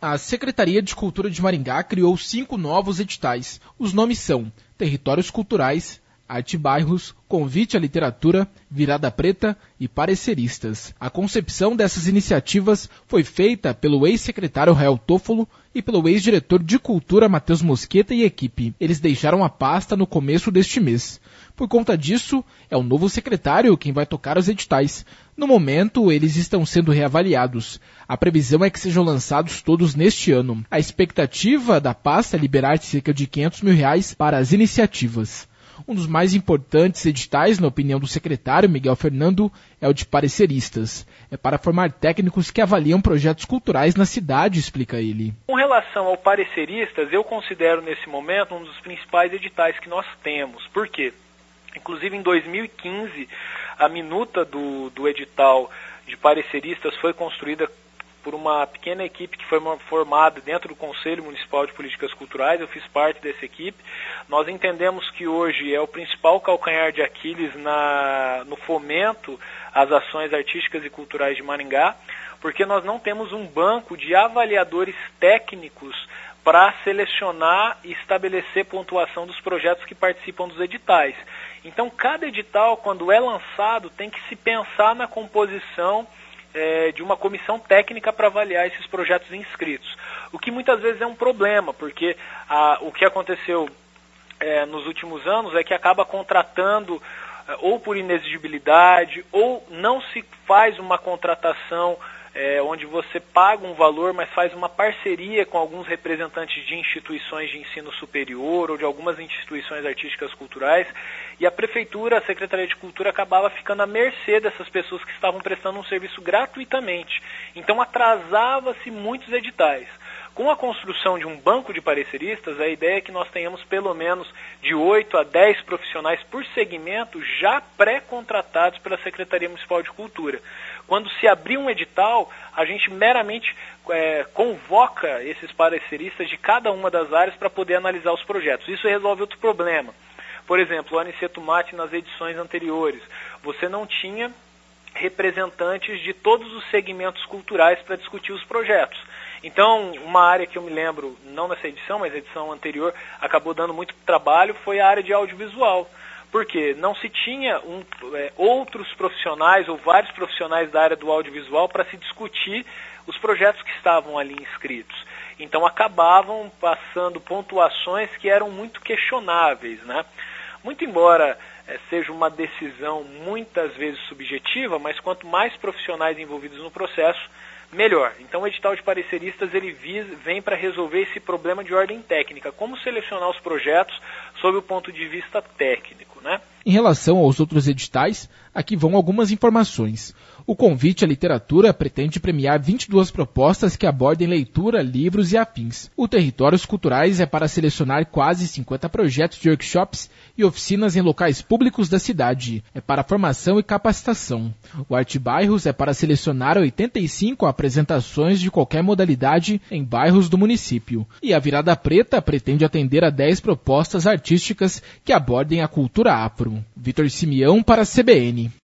A Secretaria de Cultura de Maringá criou 5 novos editais. Os nomes são Territórios Culturais, Arte Bairros, Convite à Literatura, Virada Preta e Pareceristas. A concepção dessas iniciativas foi feita pelo ex-secretário Rael Toffolo e pelo ex-diretor de Cultura Matheus Mosqueta e equipe. Eles deixaram a pasta no começo deste mês. Por conta disso, é o novo secretário quem vai tocar os editais. No momento, eles estão sendo reavaliados. A previsão é que sejam lançados todos neste ano. A expectativa da pasta é liberar cerca de R$500 mil para as iniciativas. Um dos mais importantes editais, na opinião do secretário Miguel Fernando, é o de Pareceristas. É para formar técnicos que avaliam projetos culturais na cidade, explica ele. Com relação ao Pareceristas, eu considero nesse momento um dos principais editais que nós temos. Por quê? Inclusive em 2015, a minuta do edital de Pareceristas foi construída por uma pequena equipe que foi formada dentro do Conselho Municipal de Políticas Culturais. Eu fiz parte dessa equipe. Nós entendemos que hoje é o principal calcanhar de Aquiles no fomento às ações artísticas e culturais de Maringá, porque nós não temos um banco de avaliadores técnicos para selecionar e estabelecer pontuação dos projetos que participam dos editais. Então, cada edital, quando é lançado, tem que se pensar na composição de uma comissão técnica para avaliar esses projetos inscritos. O que muitas vezes é um problema, porque o que aconteceu nos últimos anos é que acaba contratando ou por inexigibilidade, ou não se faz uma contratação onde você paga um valor, mas faz uma parceria com alguns representantes de instituições de ensino superior ou de algumas instituições artísticas culturais, e a Prefeitura, a Secretaria de Cultura acabava ficando à mercê dessas pessoas que estavam prestando um serviço gratuitamente. Então atrasava-se muitos editais. Com a construção de um banco de pareceristas, a ideia é que nós tenhamos pelo menos de 8 a 10 profissionais por segmento já pré-contratados pela Secretaria Municipal de Cultura. Quando se abrir um edital, a gente meramente convoca esses pareceristas de cada uma das áreas para poder analisar os projetos. Isso resolve outro problema. Por exemplo, o Aniceto Mate, nas edições anteriores, você não tinha representantes de todos os segmentos culturais para discutir os projetos. Então, uma área que eu me lembro, não nessa edição, mas a edição anterior, acabou dando muito trabalho, foi a área de audiovisual. Porque não se tinha outros profissionais ou vários profissionais da área do audiovisual para se discutir os projetos que estavam ali inscritos. Então acabavam passando pontuações que eram muito questionáveis, né? Muito embora seja uma decisão muitas vezes subjetiva, mas quanto mais profissionais envolvidos no processo, melhor. Então o edital de pareceristas ele vem para resolver esse problema de ordem técnica, como selecionar os projetos sob o ponto de vista técnico, né? Em relação aos outros editais, aqui vão algumas informações. O Convite à Literatura pretende premiar 22 propostas que abordem leitura, livros e afins. O Territórios Culturais é para selecionar quase 50 projetos de workshops e oficinas em locais públicos da cidade. É para formação e capacitação. O Arte Bairros é para selecionar 85 apresentações de qualquer modalidade em bairros do município. E a Virada Preta pretende atender a 10 propostas artísticas que abordem a cultura afro. Vitor Simeão para a CBN.